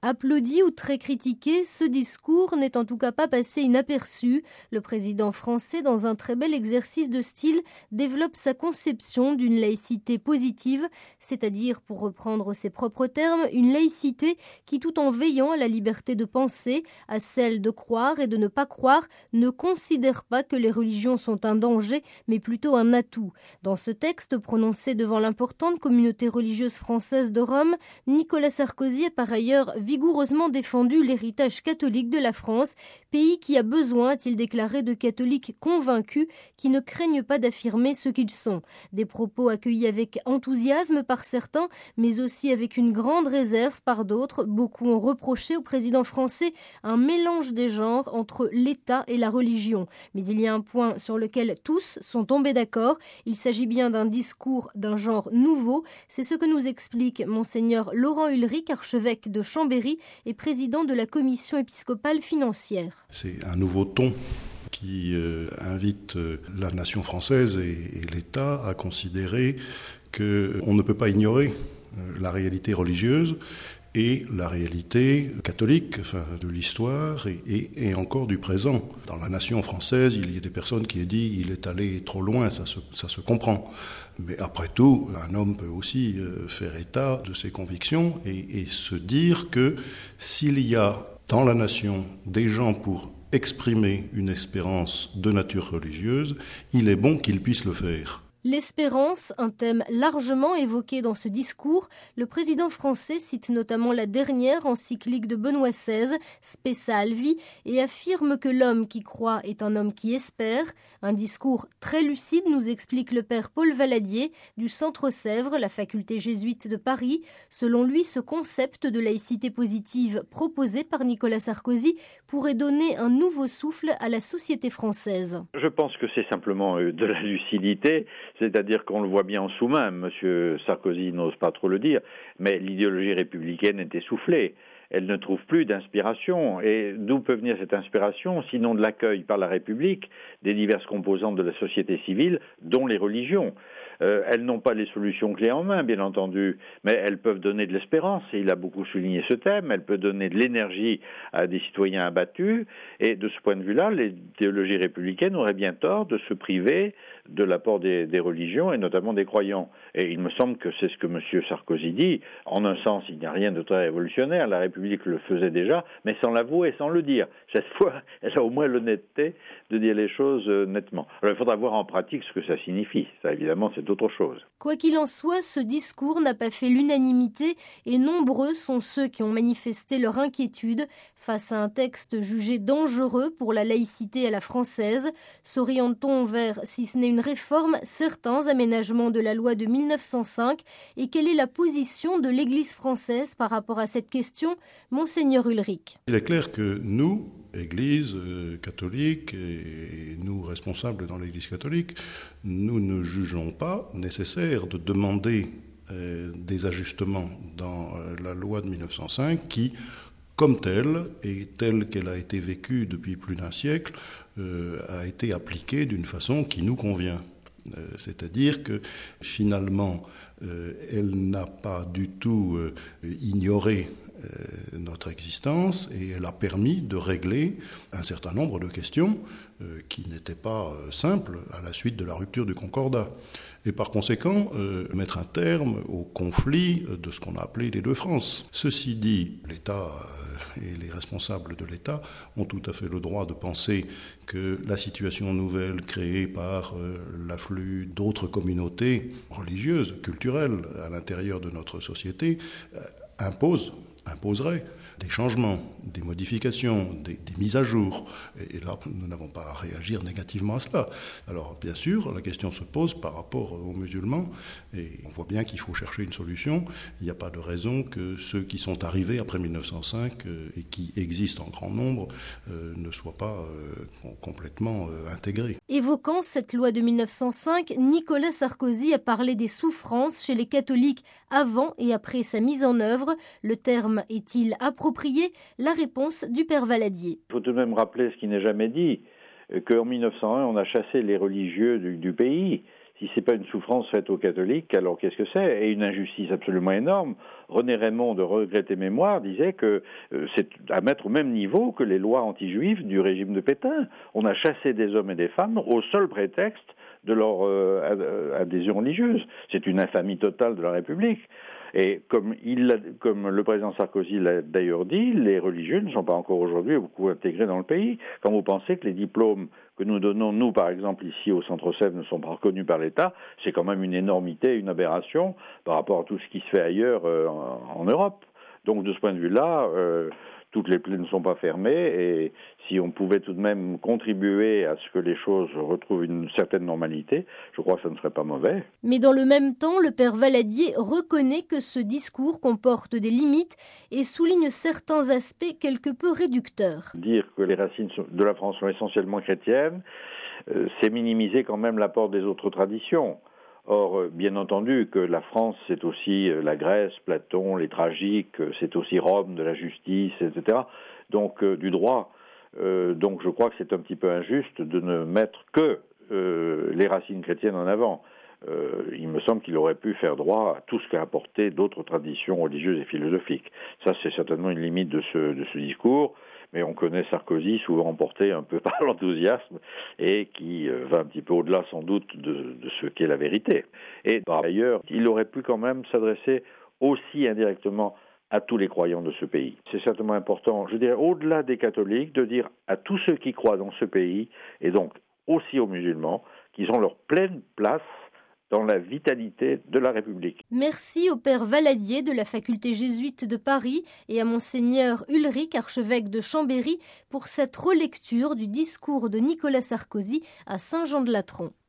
Applaudi ou très critiqué, ce discours n'est en tout cas pas passé inaperçu. Le président français, dans un très bel exercice de style, développe sa conception d'une laïcité positive, c'est-à-dire, pour reprendre ses propres termes, une laïcité qui, tout en veillant à la liberté de penser, à celle de croire et de ne pas croire, ne considère pas que les religions sont un danger, mais plutôt un atout. Dans ce texte prononcé devant l'importante communauté religieuse française de Rome, Nicolas Sarkozy a par ailleurs vigoureusement défendu l'héritage catholique de la France, pays qui a besoin, a-t-il déclaré, de catholiques convaincus qui ne craignent pas d'affirmer ce qu'ils sont. Des propos accueillis avec enthousiasme par certains, mais aussi avec une grande réserve par d'autres. Beaucoup ont reproché au président français un mélange des genres entre l'État et la religion. Mais il y a un point sur lequel tous sont tombés d'accord. Il s'agit bien d'un discours d'un genre nouveau. C'est ce que nous explique Monseigneur Laurent Ulrich, archevêque de Chambéry et président de la commission épiscopale financière. C'est un nouveau ton qui invite la nation française et l'État à considérer qu'on ne peut pas ignorer la réalité religieuse et la réalité catholique, de l'histoire et encore du présent. Dans la nation française, il y a des personnes qui ont dit il est allé trop loin, ça se comprend. Mais après tout, un homme peut aussi faire état de ses convictions et se dire que s'il y a dans la nation des gens pour exprimer une espérance de nature religieuse, il est bon qu'ils puissent le faire. L'espérance, un thème largement évoqué dans ce discours, le président français cite notamment la dernière encyclique de Benoît XVI, Spe Salvi, et affirme que l'homme qui croit est un homme qui espère. Un discours très lucide, nous explique le père Paul Valadier du Centre Sèvres, la faculté jésuite de Paris. Selon lui, ce concept de laïcité positive proposé par Nicolas Sarkozy pourrait donner un nouveau souffle à la société française. Je pense que c'est simplement de la lucidité. C'est-à-dire qu'on le voit bien en sous-main, M. Sarkozy n'ose pas trop le dire, mais l'idéologie républicaine est essoufflée. Elle ne trouve plus d'inspiration. Et d'où peut venir cette inspiration, sinon de l'accueil par la République des diverses composantes de la société civile, dont les religions. Elles n'ont pas les solutions clés en main, bien entendu, mais elles peuvent donner de l'espérance, et il a beaucoup souligné ce thème. Elles peuvent donner de l'énergie à des citoyens abattus, et de ce point de vue-là, l'idéologie républicaine aurait bien tort de se priver de l'apport des religions, et notamment des croyants. Et il me semble que c'est ce que M. Sarkozy dit. En un sens, il n'y a rien de très révolutionnaire, la République le faisait déjà, mais sans l'avouer et sans le dire. Cette fois, elle a au moins l'honnêteté de dire les choses nettement. Alors il faudra voir en pratique ce que ça signifie. Ça, évidemment, c'est autre chose. Quoi qu'il en soit, ce discours n'a pas fait l'unanimité et nombreux sont ceux qui ont manifesté leur inquiétude face à un texte jugé dangereux pour la laïcité à la française. S'oriente-t-on vers, si ce n'est une réforme, certains aménagements de la loi de 1905 et quelle est la position de l'Église française par rapport à cette question, Monseigneur Ulrich? Il est clair que nous, Église catholique et nous responsables dans l'Église catholique, nous ne jugeons pas nécessaire de demander des ajustements dans la loi de 1905 qui, comme telle, et telle qu'elle a été vécue depuis plus d'un siècle, a été appliquée d'une façon qui nous convient. C'est-à-dire que finalement, elle n'a pas du tout ignoré notre existence et elle a permis de régler un certain nombre de questions qui n'étaient pas simples à la suite de la rupture du Concordat. Et par conséquent, mettre un terme au conflit de ce qu'on a appelé les deux France. Ceci dit, l'État et les responsables de l'État ont tout à fait le droit de penser que la situation nouvelle créée par l'afflux d'autres communautés religieuses, culturelles à l'intérieur de notre société imposerait des changements, des modifications, des mises à jour. Et là, nous n'avons pas à réagir négativement à cela. Alors, bien sûr, la question se pose par rapport aux musulmans, et on voit bien qu'il faut chercher une solution. Il n'y a pas de raison que ceux qui sont arrivés après 1905 et qui existent en grand nombre ne soient pas complètement intégrés. Évoquant cette loi de 1905, Nicolas Sarkozy a parlé des souffrances chez les catholiques avant et après sa mise en œuvre. Le terme est-il approprié? La réponse du père Valadier. Il faut tout de même rappeler ce qui n'est jamais dit, qu'en 1901, on a chassé les religieux du pays. Si ce n'est pas une souffrance faite aux catholiques, alors qu'est-ce que c'est? Et une injustice absolument énorme. René Raymond de Regret et Mémoire disait que c'est à mettre au même niveau que les lois anti-juives du régime de Pétain. On a chassé des hommes et des femmes au seul prétexte de leur adhésion religieuse. C'est une infamie totale de la République. Et comme le président Sarkozy l'a d'ailleurs dit, les religieux ne sont pas encore aujourd'hui beaucoup intégrés dans le pays. Quand vous pensez que les diplômes que nous donnons, nous, par exemple, ici au Centre-Sèvres, ne sont pas reconnus par l'État, c'est quand même une énormité, une aberration par rapport à tout ce qui se fait ailleurs en Europe. Donc, de ce point de vue-là, toutes les plaies ne sont pas fermées et si on pouvait tout de même contribuer à ce que les choses retrouvent une certaine normalité, je crois que ça ne serait pas mauvais. Mais dans le même temps, le père Valadier reconnaît que ce discours comporte des limites et souligne certains aspects quelque peu réducteurs. Dire que les racines de la France sont essentiellement chrétiennes, c'est minimiser quand même l'apport des autres traditions. Or, bien entendu que la France, c'est aussi la Grèce, Platon, les tragiques, c'est aussi Rome, de la justice, etc. Donc, du droit. Donc, je crois que c'est un petit peu injuste de ne mettre que les racines chrétiennes en avant. Il me semble qu'il aurait pu faire droit à tout ce qu'a apporté d'autres traditions religieuses et philosophiques. Ça, c'est certainement une limite de ce discours. Mais on connaît Sarkozy, souvent emporté un peu par l'enthousiasme, et qui va un petit peu au-delà sans doute de ce qu'est la vérité. Et par ailleurs, il aurait pu quand même s'adresser aussi indirectement à tous les croyants de ce pays. C'est certainement important, je dirais, au-delà des catholiques, de dire à tous ceux qui croient dans ce pays, et donc aussi aux musulmans, qu'ils ont leur pleine place dans la vitalité de la République. Merci au père Valadier de la faculté jésuite de Paris et à monseigneur Ulrich, archevêque de Chambéry, pour cette relecture du discours de Nicolas Sarkozy à Saint-Jean-de-Latran.